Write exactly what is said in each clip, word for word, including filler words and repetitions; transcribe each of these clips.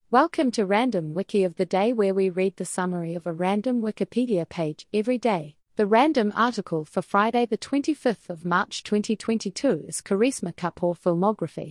Welcome to Random Wiki of the Day, where we read the summary of a random Wikipedia page every day. The random article for Friday the twenty-fifth of March twenty twenty-two is Karisma Kapoor filmography.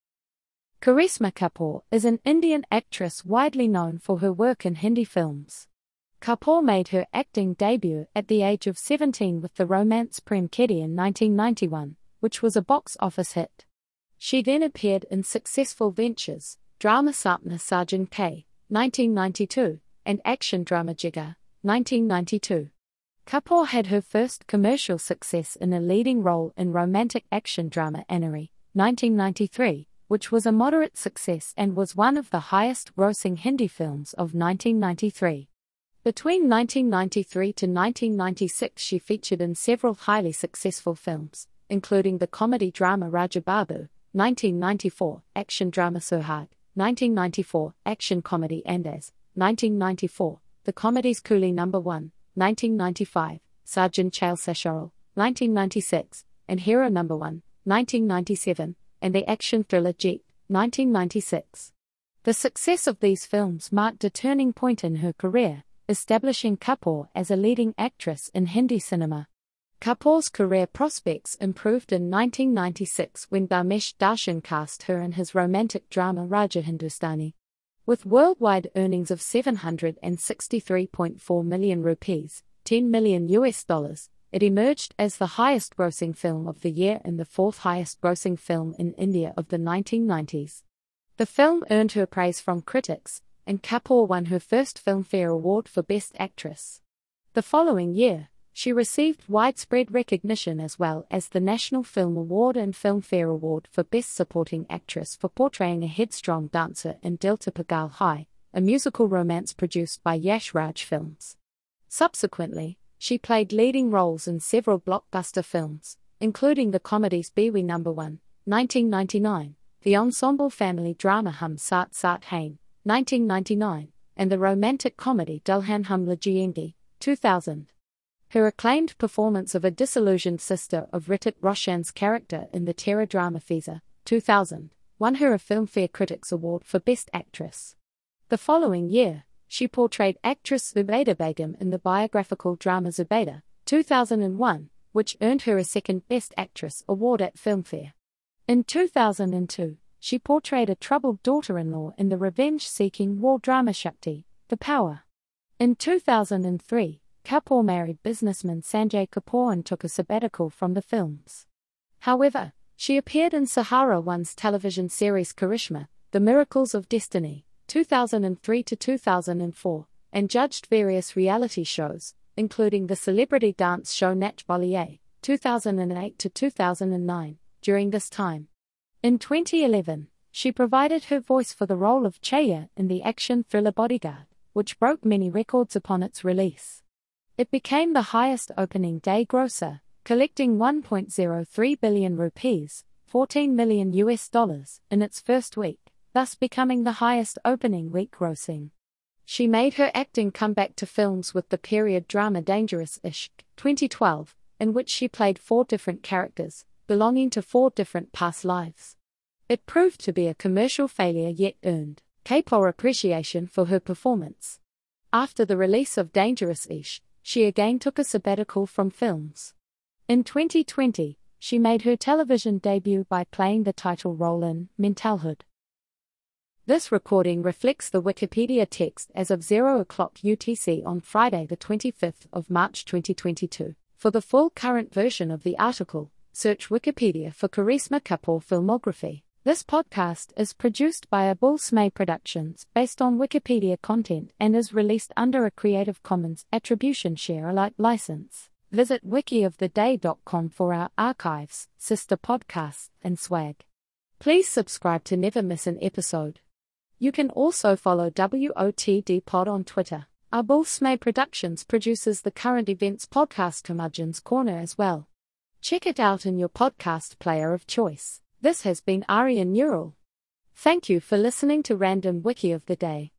Karisma Kapoor is an Indian actress widely known for her work in Hindi films. Kapoor made her acting debut at the age of seventeen with the romance Prem Khedi in nineteen ninety-one, which was a box office hit. She then appeared in successful ventures, drama Sapna Sajan K, nineteen ninety-two, and action drama Jigar, nineteen ninety-two. Kapoor had her first commercial success in a leading role in romantic action drama Anari, nineteen ninety-three, which was a moderate success and was one of the highest-grossing Hindi films of nineteen ninety-three. Between nineteen ninety-three to nineteen ninety-six she featured in several highly successful films, including the comedy drama Raja Babu, nineteen ninety-four, action drama Suhag, nineteen ninety-four, action comedy Andaz, nineteen ninety-four, the comedies Coolie Number One, nineteen ninety-five, Sarjan Chail Sasharol, nineteen ninety-six, and Hero Number One, nineteen ninety-seven, and the action thriller Jeet, nineteen ninety-six. The success of these films marked a turning point in her career, establishing Kapoor as a leading actress in Hindi cinema. Kapoor's career prospects improved in nineteen ninety-six when Dharmesh Darshan cast her in his romantic drama Raja Hindustani. With worldwide earnings of seven hundred sixty-three point four million rupees, ten million U S dollars, it emerged as the highest-grossing film of the year and the fourth highest-grossing film in India of the nineteen nineties. The film earned her praise from critics, and Kapoor won her first Filmfare Award for Best Actress. The following year, she received widespread recognition as well as the National Film Award and Filmfare Award for Best Supporting Actress for portraying a headstrong dancer in Dil To Pagal Hai, a musical romance produced by Yash Raj Films. Subsequently, she played leading roles in several blockbuster films, including the comedies Biwi Number One, nineteen ninety-nine, the ensemble family drama Hum Saath Saath Hain, nineteen ninety-nine, and the romantic comedy Dulhan Hum Le Jayengi, two thousand. Her acclaimed performance of a disillusioned sister of Hrithik Roshan's character in the terror drama Fiza, two thousand, won her a Filmfare Critics Award for Best Actress. The following year, she portrayed actress Zubaida Begum in the biographical drama Zubaida, two thousand one, which earned her a second Best Actress award at Filmfare. In two thousand two, she portrayed a troubled daughter-in-law in the revenge-seeking war drama Shakti, The Power. In two thousand three, Kapoor married businessman Sanjay Kapoor and took a sabbatical from the films. However, she appeared in Sahara One's television series Karishma, The Miracles of Destiny, two thousand three to two thousand four, and judged various reality shows, including the celebrity dance show Nach Boliye, two thousand eight to two thousand nine, during this time. In twenty eleven, she provided her voice for the role of Chaya in the action thriller Bodyguard, which broke many records upon its release. It became the highest opening day grosser, collecting one point zero three billion rupees, fourteen million U S dollars, in its first week, thus becoming the highest opening week grossing. She made her acting comeback to films with the period drama Dangerous Ishq, twenty twelve, in which she played four different characters, belonging to four different past lives. It proved to be a commercial failure yet earned Kapoor appreciation for her performance. After the release of Dangerous Ishq, she again took a sabbatical from films. In twenty twenty, she made her television debut by playing the title role in Mentalhood. This recording reflects the Wikipedia text as of zero o'clock U T C on Friday the twenty-fifth of March twenty twenty-two. For the full current version of the article, search Wikipedia for Karisma Kapoor filmography. This podcast is produced by Abul Smay Productions based on Wikipedia content and is released under a Creative Commons Attribution Share Alike license. Visit wiki of the day dot com for our archives, sister podcasts, and swag. Please subscribe to never miss an episode. You can also follow W O T D Pod on Twitter. Abul Smay Productions produces the current events podcast Curmudgeon's Corner as well. Check it out in your podcast player of choice. This has been Aryan Neural. Thank you for listening to Random Wiki of the Day.